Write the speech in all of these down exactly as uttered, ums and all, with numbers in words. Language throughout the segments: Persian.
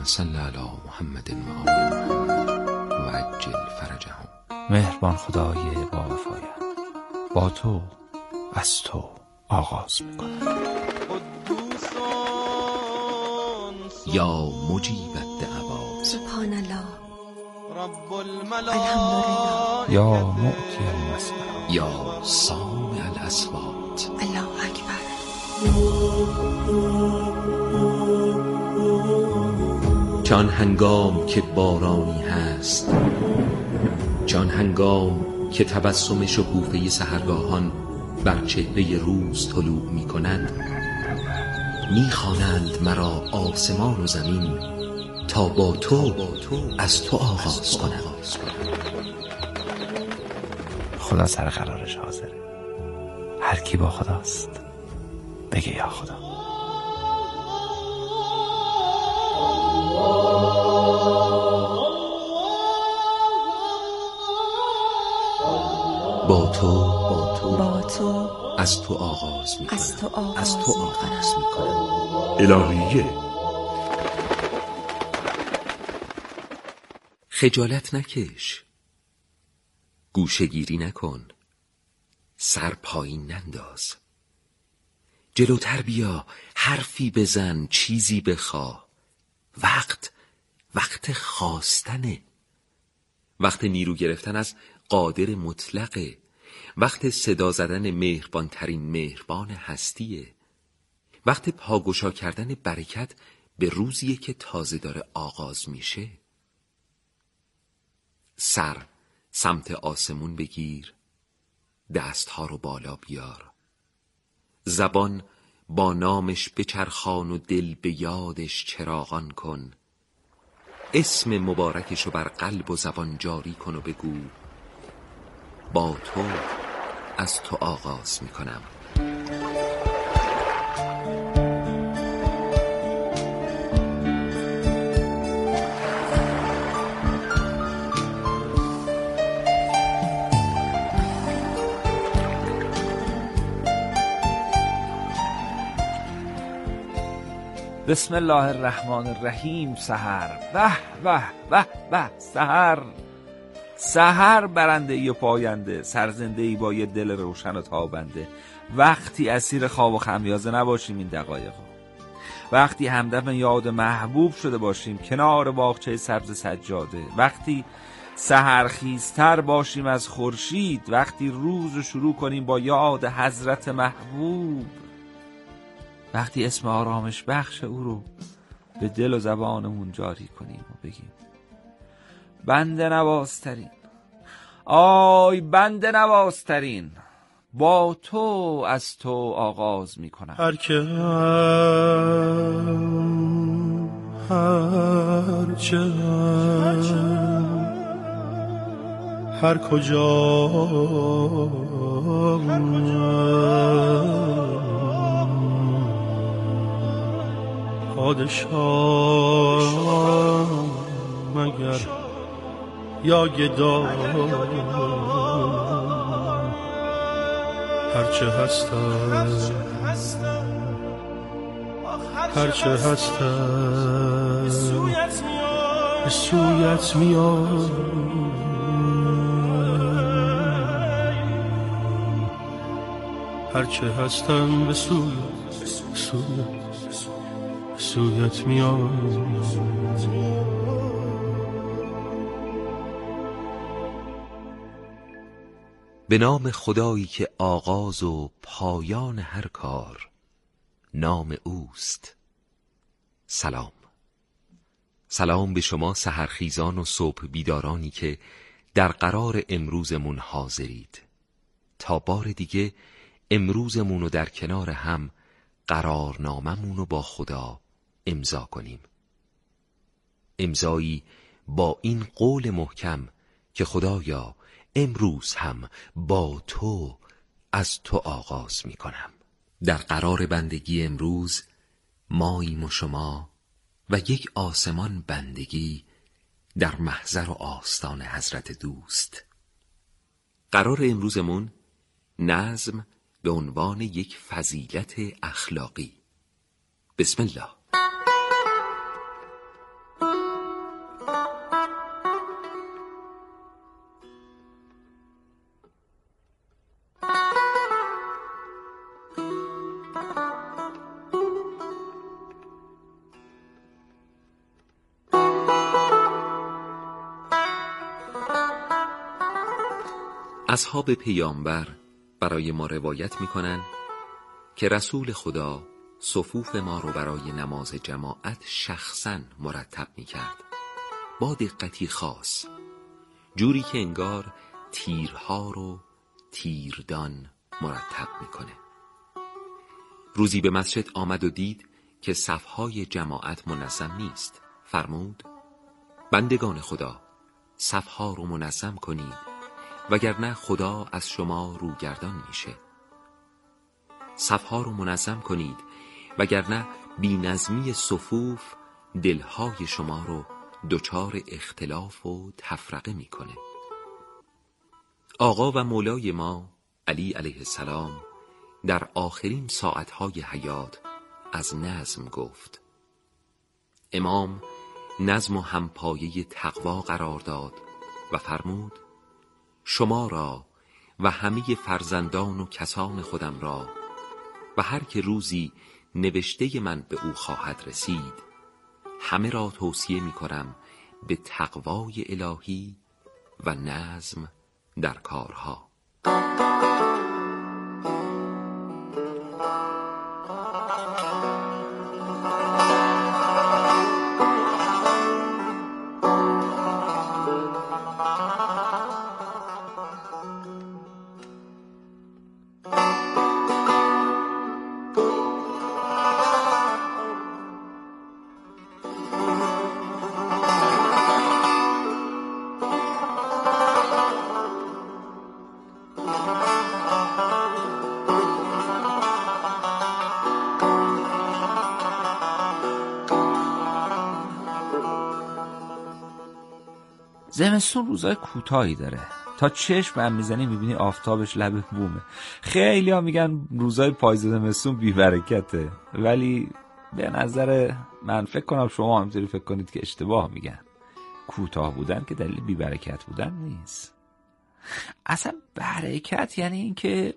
صل علی محمد و آله و عجل فرجهم. مهربان خدای با وفایم، با تو از تو آغاز میکنم. یا مجیب الدعوات سبحان الله رب الحمدلله یا معطی المسئلات یا سامع الاصوات. الله اکبر. چون هنگام که بارانی هست، چون هنگام که تبسم شکوفه سحرگاهان بر چهره روز طلوع می کنند، می خوانند مرا آسمان و زمین تا با تو از تو آغاز کنم. خدا سر قرارش حاضره. هر کی با خداست بگه یا خدا. با تو با تو با تو از تو آغاز می کنم. از تو آغاز, از تو آغاز می کنم. الهیه. خجالت نکش، گوشه‌گیری نکن، سر پایین ننداز، جلوتر بیا، حرفی بزن، چیزی بخواه. وقت وقت خواستنه، وقت نیرو گرفتن از قادر مطلقه، وقت صدا زدن مهربان ترین مهربان هستیه، وقت پاگشا کردن برکت به روزیه که تازه داره آغاز میشه. سر سمت آسمون بگیر، دستها رو بالا بیار، زبان با نامش بچرخان و دل به یادش چراغان کن. اسم مبارکشو بر قلب و زبان جاری کن و بگو با تو از تو آغاز میکنم. بسم الله الرحمن الرحیم. سحر، به به به به. سحر سحر برنده ای و پاینده، سرزنده ای با یه دل روشن و تابنده. وقتی اسیر خواب و خمیازه نباشیم این دقایقا، وقتی همدم یاد محبوب شده باشیم کنار باغچه سبز سجاده، وقتی سحرخیزتر باشیم از خورشید، وقتی روز رو شروع کنیم با یاد حضرت محبوب، وقتی اسم آرامش بخش او رو به دل و زبانمون جاری کنیم و بگیم بنده نوازترین، آی بنده نوازترین، با تو از تو آغاز می کنم. هر که هر چه هر کجا پادشاه مگر یا گدا، هرچه هستم هرچه هستم به سویت میاد، هرچه هستم به سویت سویت سویت میاد. به نام خدایی که آغاز و پایان هر کار نام اوست. سلام سلام به شما سحرخیزان و صبح بیدارانی که در قرار امروزمون حاضرید تا بار دیگه امروزمون رو در کنار هم قرارناممون رو با خدا امضا کنیم. امضایی با این قول محکم که خدایا امروز هم با تو از تو آغاز می کنم. در قرار بندگی امروز ماییم و شما و یک آسمان بندگی در محضر و آستان حضرت دوست. قرار امروزمون نظم به عنوان یک فضیلت اخلاقی. بسم الله. اصحاب پیامبر برای ما روایت میکنن که رسول خدا صفوف ما رو برای نماز جماعت شخصاً مرتب میکرد با دقتی خاص، جوری که انگار تیرها رو تیردان مرتب میکنه. روزی به مسجد آمد و دید که صفهای جماعت منظم نیست. فرمود: بندگان خدا، صفها رو منظم کنید وگرنه خدا از شما روگردان میشه. صفها رو منظم کنید وگرنه بی‌نظمی صفوف دلهای شما رو دچار اختلاف و تفرقه میکنه. آقا و مولای ما علی علیه السلام در آخرین ساعتهای حیات از نظم گفت. امام نظم و همپایه تقوا قرار داد و فرمود: شما را و همه فرزندان و کسان خودم را و هر که روزی نوشته من به او خواهد رسید، همه را توصیه می کنم به تقوای الهی و نظم در کارها. زمستون روزای کوتاهی داره، تا چشم هم میزنی میبینی آفتابش لب بومه. خیلی ها میگن روزای پاییز و زمستون بی برکته، ولی به نظر من فکر کنم شما همینطوری فکر کنید که اشتباه میگن. کوتاه بودن که دلیل بی برکت بودن نیست. اصلا برکت یعنی این که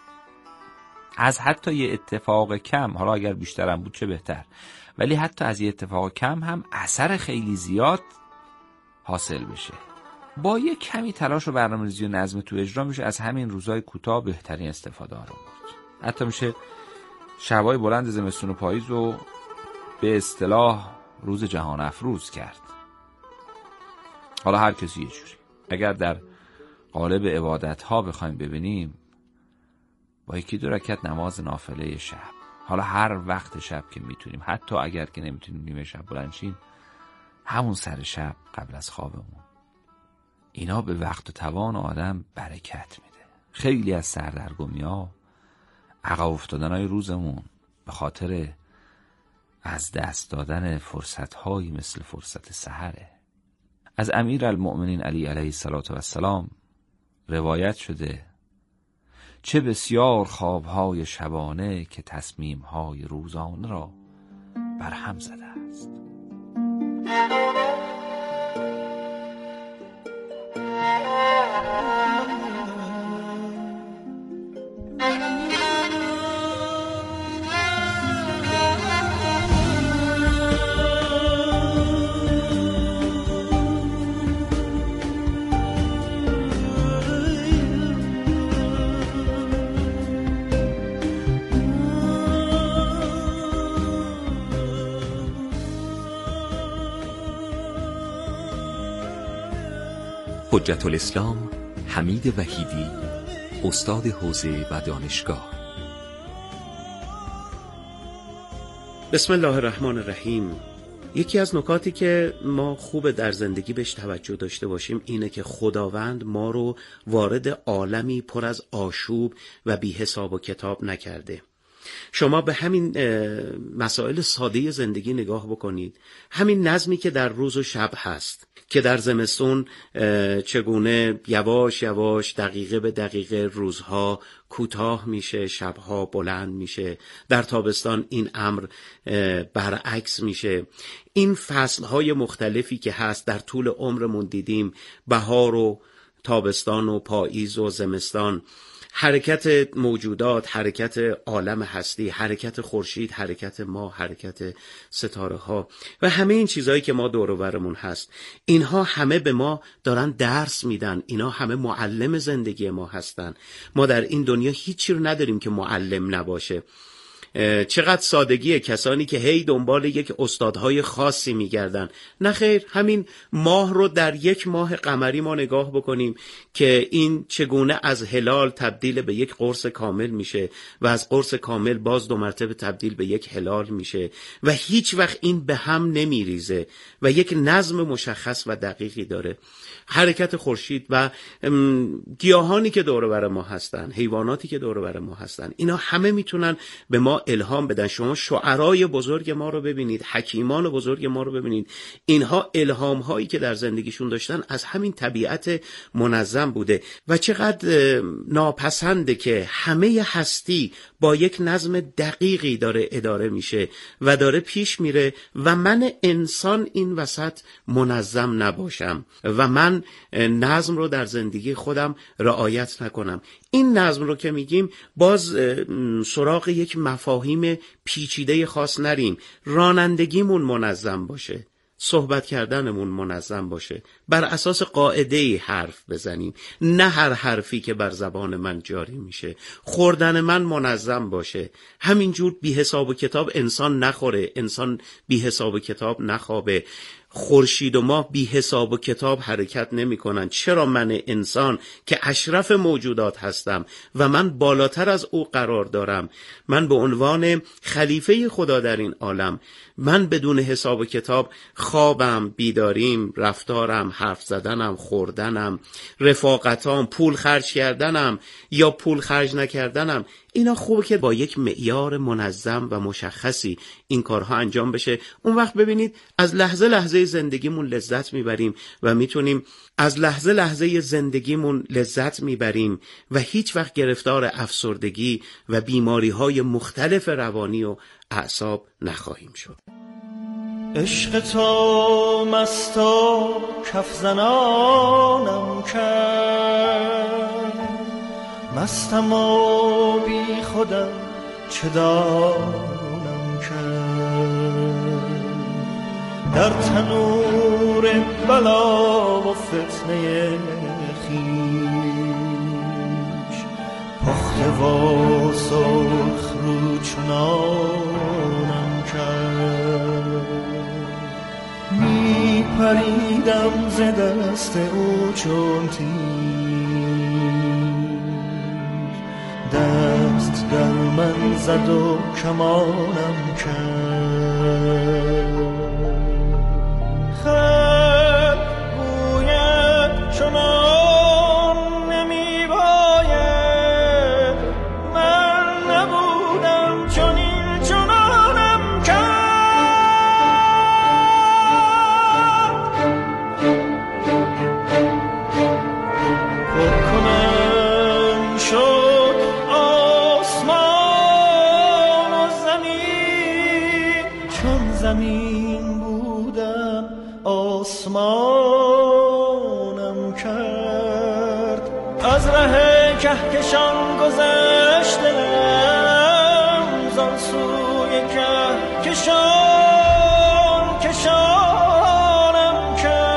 از حتی یه اتفاق کم، حالا اگر بیشترم بود چه بهتر، ولی حتی از یه اتفاق کم هم اثر خیلی زیاد حاصل بشه. با یه کمی تلاش و برنامه‌ریزی و نظم تو اجرا میشه از همین روزهای کوتاه بهترین استفاده ها رو برد. حتی میشه شبای بلند زمستون و پاییز رو به اصطلاح روز جهان افروز کرد. حالا هر کسی یه جوری. اگر در قالب عبادت ها بخوایم ببینیم، با یکی دو رکعت نماز نافله شب، حالا هر وقت شب که میتونیم، حتی اگر که نمیتونیم نیمه شب بلند شیم، همون سر شب قبل از خوابمون، اینا به وقت و توان آدم برکت میده. خیلی از سردرگمی ها، عقب افتادن های روزمون به خاطر از دست دادن فرصت هایی مثل فرصت سحره. از امیر المؤمنین علی علیه السلام روایت شده: چه بسیار خوابهای شبانه که تصمیمهای روزانه را برهم زده است. حجت الاسلام حمید وحیدی، استاد حوزه و دانشگاه. بسم الله الرحمن الرحیم. یکی از نکاتی که ما خوب در زندگی بهش توجه داشته باشیم اینه که خداوند ما رو وارد عالمی پر از آشوب و بی حساب و کتاب نکرده. شما به همین مسائل ساده زندگی نگاه بکنید. همین نظمی که در روز و شب هست، که در زمستون چگونه یواش یواش دقیقه به دقیقه روزها کوتاه میشه، شبها بلند میشه. در تابستان این امر برعکس میشه. این فصلهای مختلفی که هست در طول عمرمون دیدیم، بهار و تابستان و پاییز و زمستان، حرکت موجودات، حرکت عالم هستی، حرکت خورشید، حرکت ماه، حرکت ستاره ها و همه این چیزهایی که ما دور و برمون هست، اینها همه به ما دارن درس میدن. اینا همه معلم زندگی ما هستن. ما در این دنیا هیچی رو نداریم که معلم نباشه. چقدر سادگیه کسانی که هی دنبال یک استادهای خاصی میگردن. نه خیر، همین ماه رو در یک ماه قمری ما نگاه بکنیم که این چگونه از هلال تبدیل به یک قرص کامل میشه و از قرص کامل باز دو مرتبه تبدیل به یک هلال میشه و هیچ وقت این به هم نمیریزه و یک نظم مشخص و دقیقی داره. حرکت خورشید و گیاهانی که دور و بر ما هستن، حیواناتی که دور و بر ما هستن، اینا همه میتونن به ما الهام بدن. شما شعرای بزرگ ما رو ببینید، حکیمان بزرگ ما رو ببینید، اینها الهام هایی که در زندگیشون داشتن از همین طبیعت منظم بوده و چقدر ناپسنده که همه هستی با یک نظم دقیقی داره اداره میشه و داره پیش میره و من انسان این وسط منظم نباشم و من نظم رو در زندگی خودم رعایت نکنم. این نظم رو که میگیم باز سراغ یک مفاهیم پیچیده خاص نریم. رانندگیمون منظم باشه، صحبت کردنمون منظم باشه، بر اساس قاعده‌ای حرف بزنیم، نه هر حرفی که بر زبان من جاری میشه. خوردن من منظم باشه، همینجور بی حساب و کتاب انسان نخوره، انسان بی حساب و کتاب نخوابه. خورشید و ماه بی حساب و کتاب حرکت نمی کنن. چرا من انسان که اشرف موجودات هستم و من بالاتر از او قرار دارم، من به عنوان خلیفه خدا در این عالم، من بدون حساب و کتاب خوابم، بیداریم، رفتارم، حرف زدنم، خوردنم، رفاقتام، پول خرج کردنم یا پول خرج نکردنم، اینا خوبه که با یک معیار منظم و مشخصی این کارها انجام بشه. اون وقت ببینید از لحظه لحظه زندگیمون لذت میبریم و میتونیم از لحظه لحظه زندگیمون لذت میبریم و هیچ وقت گرفتار افسردگی و بیماری‌های مختلف روانی و اعصاب نخواهیم شد. عشق تو مستا کف زنانم کرد، مستم و بی خودم چه دانم کرد، در تنور بلا و فتنه خویش پخته و سرخ رو چنانم کرد، می پریدم ز دست او چون دست در من زد و کمانم کرد. خط بوید چنان نمی باید، من نبودم چنین چنانم کرد. پر کنم شد زمین بودم آسمانم کرد، از ره کهکشان گذشت دلم زان سوی کهکشان کشانم کرد.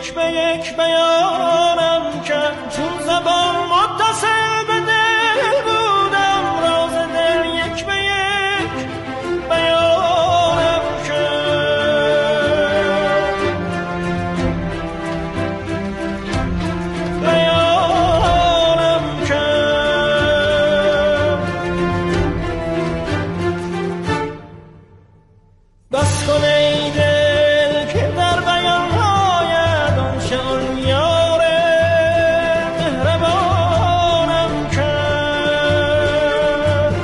یک به یک بیانم کرد، چون زبان متصل به دل بودم، راز دل یک به یک بیانم کرد، بیانم کرد. بس کن ای دل که در بیان هاید آنچه آن یار مهربانم کرد.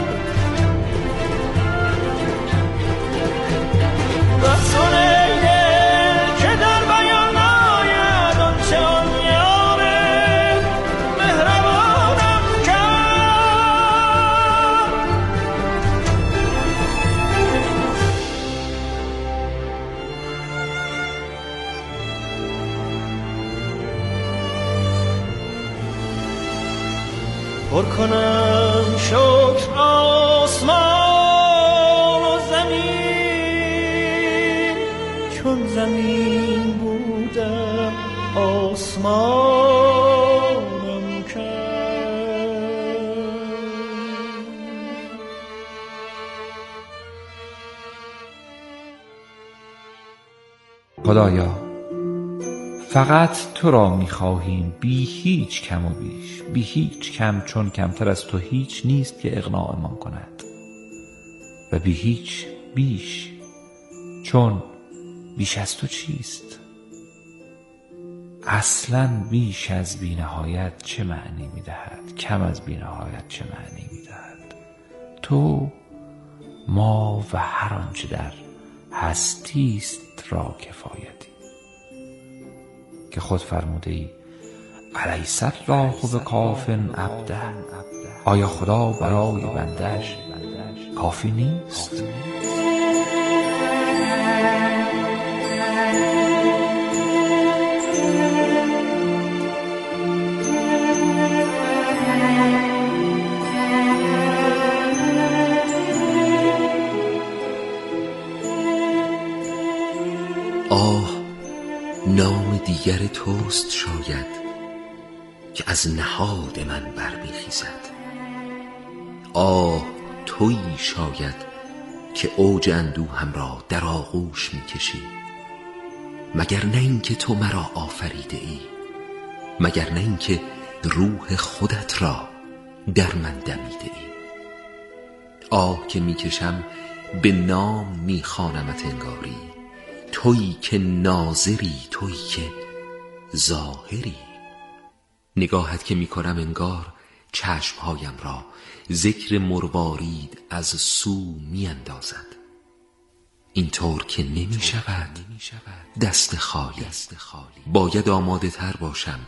بس کن ای دل که در بیان هاید آنچه آن یار مهربانم کرد. پر کنم شکر آسمان و زمین، چون زمین بودم آسمانم کرد. خدایا فقط تو را می‌خواهیم، بی هیچ کم و بیش، بی هیچ کم، چون کمتر از تو هیچ نیست که اغناءمان کند، و بی هیچ بیش، چون بیش از تو چیست؟ اصلاً بیش از بی نهایت چه معنی می‌دهد؟ کم از بی نهایت چه معنی می‌دهد؟ تو، ما و هر آنچه در هستی است را کفایتی، که خود فرموده ای الیس الله بکاف عبده، آیا خدا برای بنده‌اش کافی نیست؟ آه نام دیگر توست شاید که از نهاد من برمیخیزد. آه تویی شاید که اوج اندوهم را در آغوش میکشی. مگر نه این که تو مرا آفریده ای؟ مگر نه این که روح خودت را در من دمیده ای؟ آه که میکشم به نام میخوانمت انگاری، تویی که ناظری، تویی که ظاهری. نگاهت که میکنم انگار چشمهایم را ذکر مروارید از سو میاندازد. اینطور که نمی شود دست خالی، باید آماده تر باشم،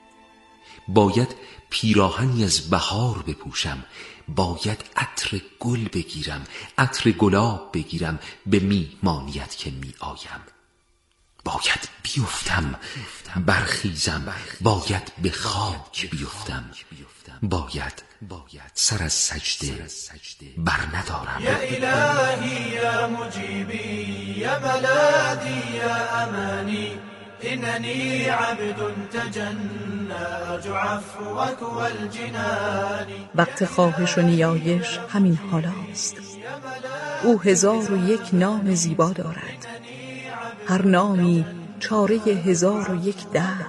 باید پیراهنی از بهار بپوشم، باید عطر گل بگیرم، عطر گلاب بگیرم به میهمانیت که می آیم. باید بیفتم برخیزم، باید به خاک بیفتم، باید سر از سجده بر ندارم. یا الهی یا مجیبی یا ملاذی یا امانی، اننی عبد تجنى ارجو عفوك والجنان. وقت خواهش و نیایش همین حالاست. او هزار و یک نام زیبا دارد، هر نامی چاره هزار و یک درد.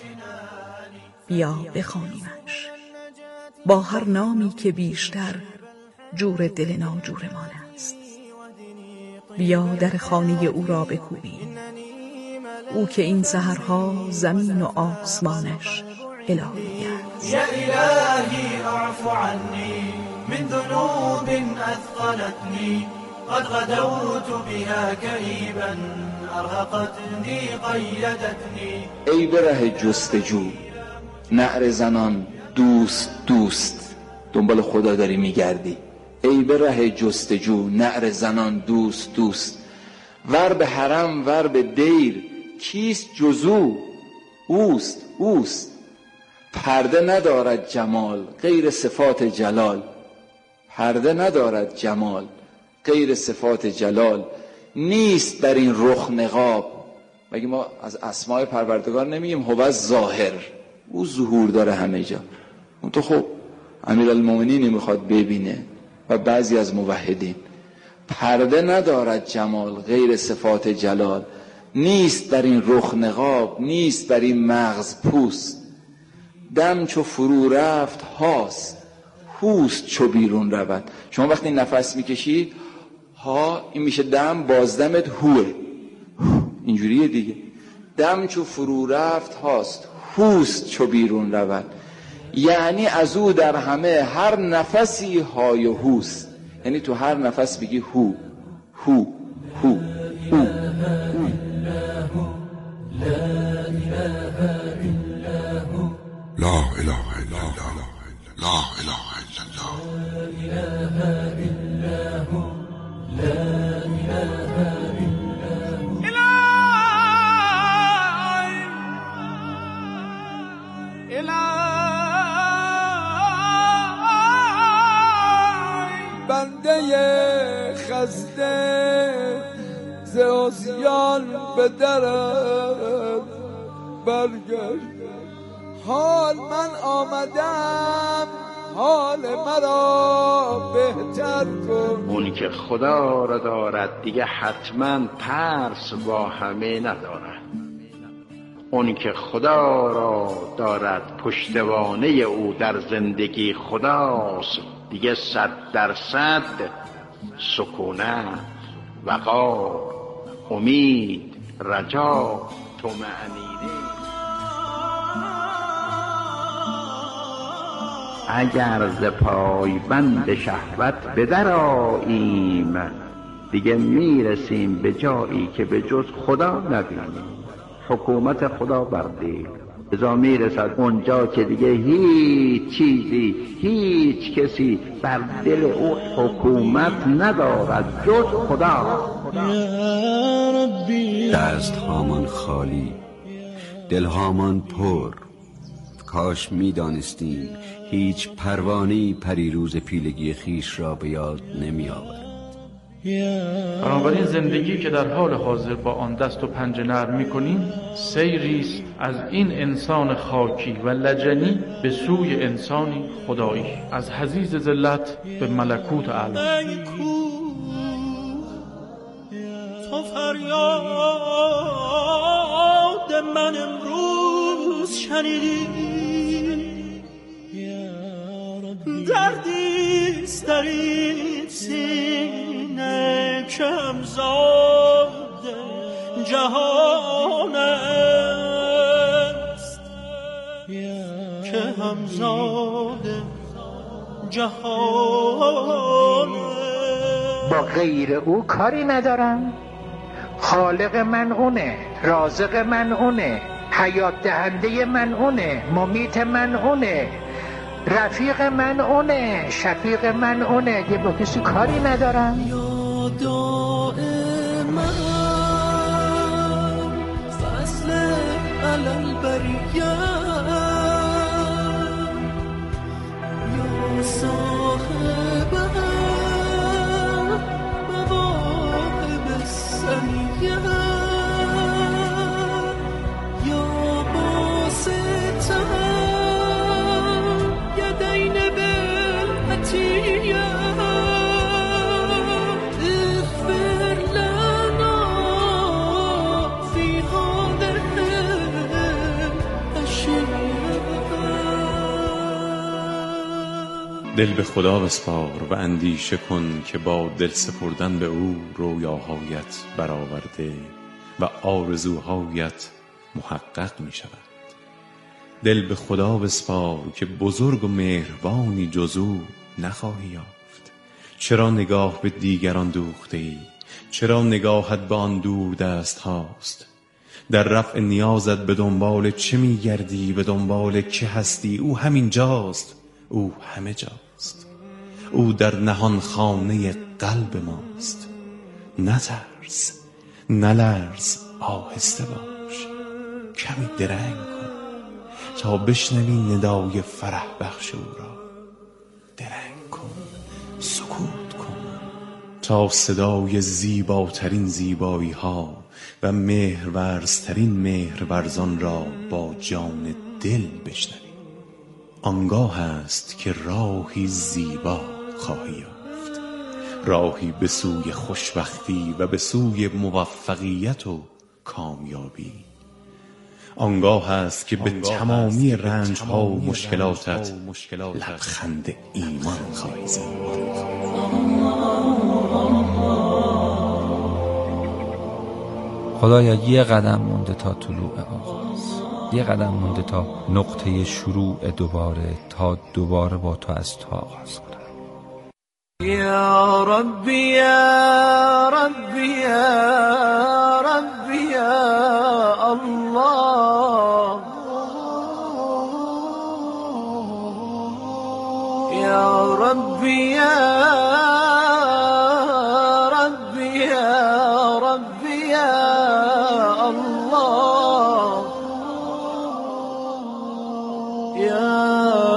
بیا بخوانیمش با هر نامی که بیشتر جور دل ناجورمان است. بیا در خانه او را بکوبیم، او که این سحرها زمین و آسمانش الهی است. یا الهی اعف عنی من ذنوب اثقلتنی، قد غدوت بها كئيبا ارهقتنی قیدتنی. ای به ره جستجو نعره زنان دوست دوست، دنبال خدا داری میگردی. ای به ره جستجو نعره زنان دوست دوست، ور به حرم ور به دیر کیست جزو؟ اوست اوست. پرده ندارد جمال غیر صفات جلال، پرده ندارد جمال غیر صفات جلال. نیست بر این رخ نقاب مگه ما از اسماء پروردگار نمیگیم هو ظاهر، او ظهور داره همه جا. اون تو خب امیرالمومنین میخواد ببینه و بعضی از موحدین. پرده ندارد جمال غیر صفات جلال، نیست در این رخ نقاب، نیست در این مغز پوست. دم چو فرو رفت هاست، هوست چو بیرون رود. شما وقتی نفس میکشید ها این میشه دم، بازدمت هوه، اینجوریه دیگه. دم چو فرو رفت هاست، هوست چو بیرون رود. یعنی از او در همه هر نفسی های و هوست، یعنی تو هر نفس بگی هو هو هو هو. لا اله الا الله، لا اله الا الله، لا اله الا هو، لا اله الا بنده خسته ز عصیان به درم برگشت. حال من آمدم حال مرا بهتر کن. اونی که خدا را دارد دیگه حتما ترس با همه ندارد. اونی که خدا را دارد پشتوانه او در زندگی خداست، دیگه صد درصد سکونت، وقار، امید، رجا، طمأنینه. اگر ز پایبند شهوت به در آییم، دیگه میرسیم به جایی که به جز خدا نبینیم. حکومت خدا بر دل ازا میرسد اونجا که دیگه هیچ چیزی، هیچ کسی بر دل او حکومت ندارد جز خدا. دست هامان خالی، دل هامان پر. کاش میدانستیم هیچ پروانه‌ای پریروز پیلگی خیش را به یاد نمی آورد. بنابراین زندگی که در حال حاضر با آن دست و پنجه نرم می‌کنیم، سیری است از این انسان خاکی و لجنی به سوی انسانی خدایی، از حضیض ذلت به ملکوت اعلی. تو فریاد من امروز شنیدی، دردیست در این سینه که همزاد جهان است، که همزاد جهان است. با غیر او کاری ندارم. خالق من اونه، رازق من اونه، حیات دهنده من اونه، ممیت من اونه، رفیق من اونه، شفیق من اونه. یه با کسی کاری ندارم. یا دائما فصل علل بریه، یا صاحب مواهب سمیه، یا باسطه یدین بالعطیه، اغفر لنا فی هذه الاشیاء. دل به خدا بسپار و اندیشه کن که با دل سپردن به او رویاهایت برآورده و آرزوهایت محقق می شود. دل به خدا بسپار که بزرگ و مهربانی جز او نخواهی یافت. چرا نگاه به دیگران دوخته ای؟ چرا نگاهت به آن دور دست هاست؟ در رفع نیازت به دنبال چه می گردی؟ به دنبال که هستی؟ او همین جاست، او همه جاست، او در نهان خانه قلب ماست. نترس، نلرز، آهسته باش، کمی درنگ کن تا بشنوی ندای فرح بخش او را. درنگ کن، سکوت کن تا صدای زیباترین زیبایی ها و مهرورزترین مهرورزان را با جان دل بشنوی. آنگاه است که راهی زیبا خواهی یافت، راهی به سوی خوشبختی و به سوی موفقیت و کامیابی. آنگاه است که به تمامی رنج‌ها و مشکلاتت لبخند ایمان خواهی زد. خدایا یه قدم مونده تا طلوع آغاز، یه قدم مونده تا نقطه شروع دوباره، تا دوباره با تو از تو آغاز کنم. یا ربی یا ربی یا ربی یا الله، یا ربی یا ربی یا ربی یا الله، یا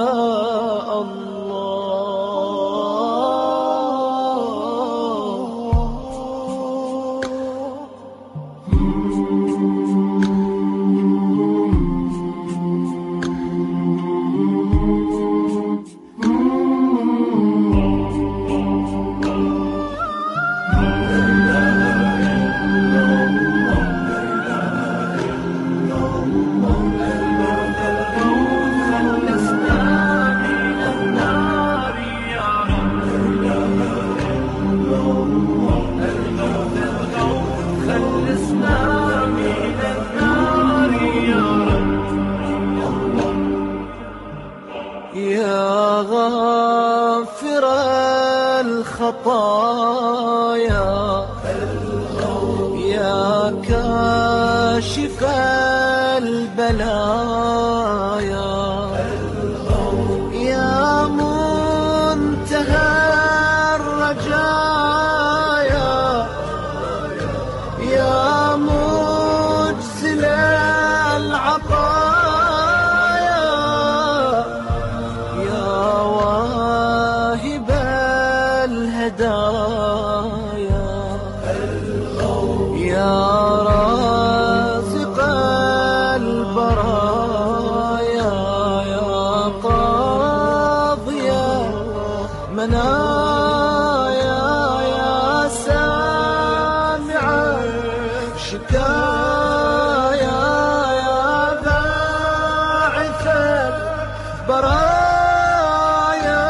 غافر الخطايا يا كاشف البلايا يا منتهى الرجايا يا مجزل العطايا يا واهب الهدايا يا رازق البرايا يا قاضي منايا يا سامع شكايا يا باعث البرايا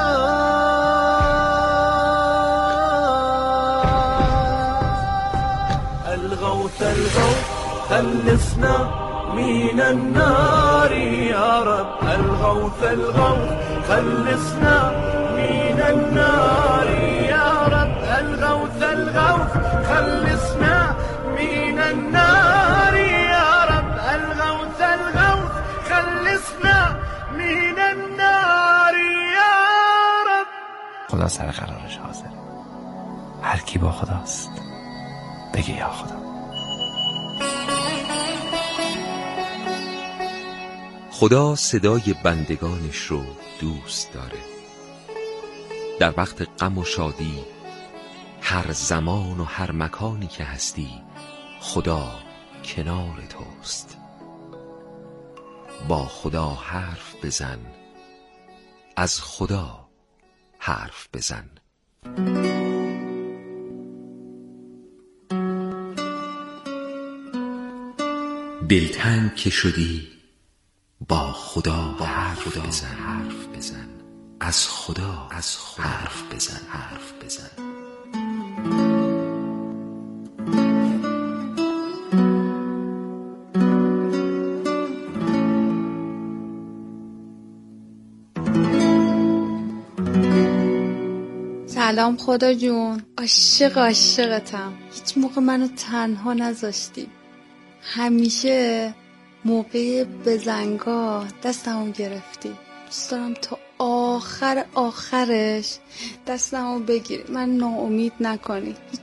الغوث الغوث خلصنا من النار يا رب، الغوث الغوث خلصنا من النار يا رب، الغوث الغوث خلصنا من النار يا رب، الغوث الغوث خلصنا من النار يا رب. خدا سر قرارش حاضر، هر کی با خداست بگه یا خدا. خدا صدای بندگانش رو دوست داره. در وقت غم و شادی، هر زمان و هر مکانی که هستی، خدا کنار توست. با خدا حرف بزن، از خدا حرف بزن. دلتنگ که شدی، با خدا با حرف بزن، حرف بزن. از خدا از خدا حرف بزن، حرف بزن. سلام خدا جون، عاشق عاشقتم. هیچ موقع منو تنها نذاشتی، همیشه موقع بزنگاه دستمو گرفتی. دوست دارم تا آخر آخرش دستمو بگیری، من ناامید نکنی.